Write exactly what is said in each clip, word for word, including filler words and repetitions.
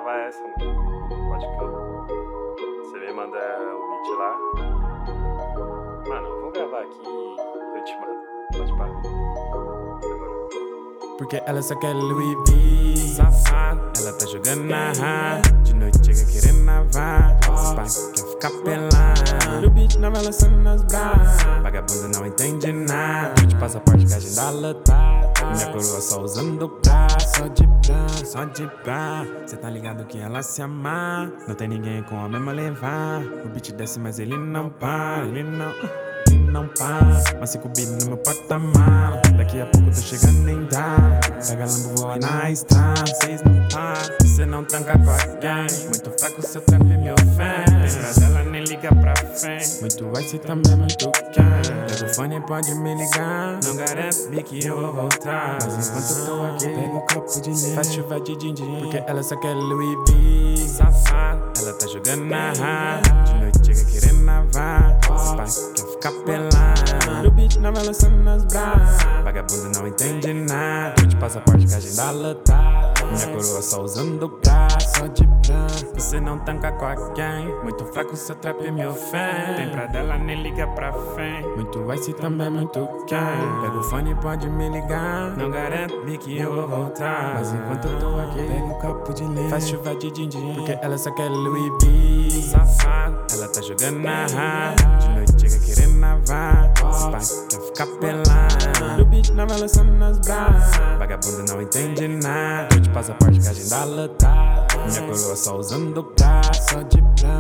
gravar essa, mano. Pode crer. Você me manda o beat lá. Mano, eu vou gravar aqui e eu te mando. Pode parar. Demorou. Porque ela só quer Louis V, safado. Ela tá jogando na rã. De noite chega querendo navar. Esse pai quer ficar pelado. No beat não vai lançando nas brás. Vagabundo não entende nada. De passaporte que a agenda lotada. Minha coroa só usando pra. Só de pra, só de pra. Cê tá ligado que ela se amar. Não tem ninguém com a mesma levar. O beat desce mas ele não para. Ele não... não para, mas cinco bi no meu patamar. Daqui a pouco tô chegando em dar. Pega Lambo, voa na estrada. Cês não param, cê não tranca com a gang. Muito fraco, seu trap me ofende. Lembra dela, nem liga pra frente. Muito ice também, muito quem. Pega o fone, pode me ligar. Não garanto que eu vou voltar. Mas enquanto eu tô aqui, pega um copo de leite. Faz chuva de din-din. Porque ela só quer Louis V, safado. Ela tá jogando na rã. De noite chega querendo navar. Esse pai quer ficar pelado. No beat não vai lançando nas brás. Vagabundo não entende nada. De passaporte que a agenda lotada. Minha coroa só usando pra. Só de pra. Você não tanca com a gang. Muito fraco, seu trap me ofende. Tem pra dela, nem liga pra frente. Muito ice também, muito quem. Pega o fone, pode me ligar. Não garanto que eu vou voltar. Mas enquanto eu tô aqui, pega um copo de leite. Faz chuva de din-din. Porque ela só quer Louis V, safado. Ela tá jogando na rã. De noite chega querendo navar. Esse pai quer ficar pelado. No beat não vai lançando nas brás. Vagabundo não entende nada. De passaporte que a agenda lotada. Minha coroa só usando pra. Só de pra.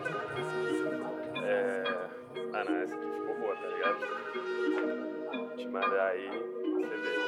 É. Ah, não, essa aqui ficou boa, tá ligado? Te mandar aí, você vê.